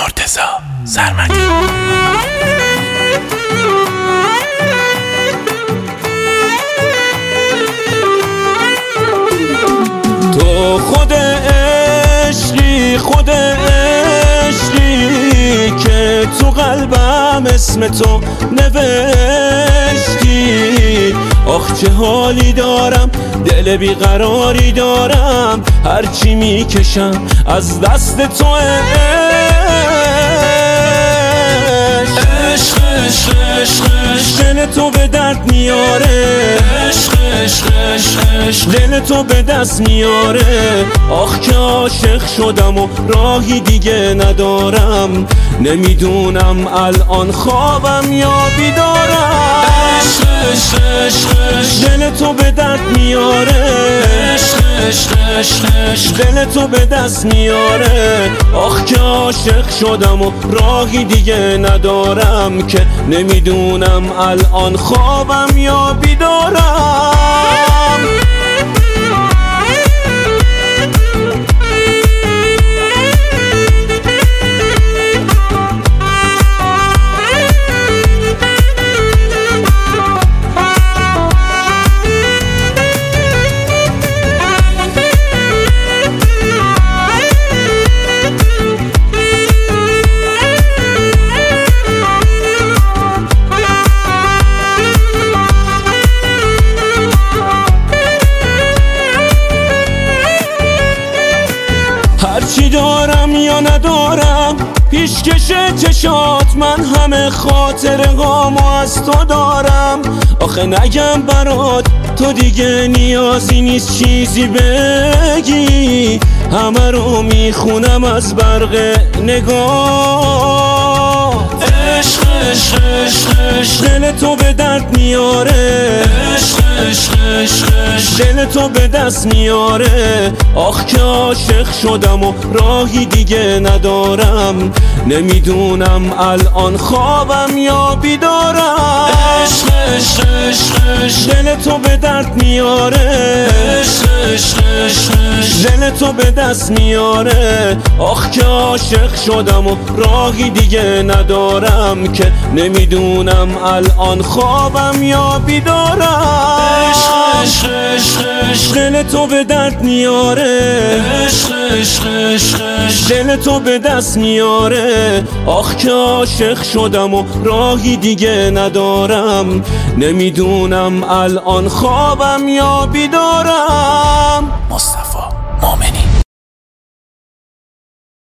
مرتضی سرمدی. تو خود عشقی که تو قلبم اسم تو نوشتی. آخ چه حالی دارم، دل بیقراری دارم، هرچی میکشم از دست تو دل تو به درد میاره، دل تو به دست میاره. آخ که عاشق شدم و راهی دیگه ندارم، نمیدونم الان خوابم یا بیدارم. دل تو به درد میاره، دل تو به دست میاره. آخ که عاشق شدم و راهی دیگه ندارم، که نمیدونم الان خوابم یا بیدارم. هرچی دارم یا ندارم، پیشکش چشات من همه خاطرهامو از تو دارم. آخه نگم برات تو دیگه نیازی نیست چیزی بگی، همه رو میخونم از برق نگاه. دل تو به درد میاره، دل تو به دست میاره. آخ که عاشق شدم و راهی دیگه ندارم، نمیدونم الان خوابم یا بیدارم. دل تو به درد میاره، دل تو به دست میاره. آخ که عاشق شدم و راهی دیگه ندارم، که نمیدونم الان خوابم یا بیدارم. دل تو به درد میاره، دل تو به دست میاره. آخ که عاشق شدم و راهی دیگه ندارم، نمیدونم الان خوابم یا بیدارم. مصطفی مومن.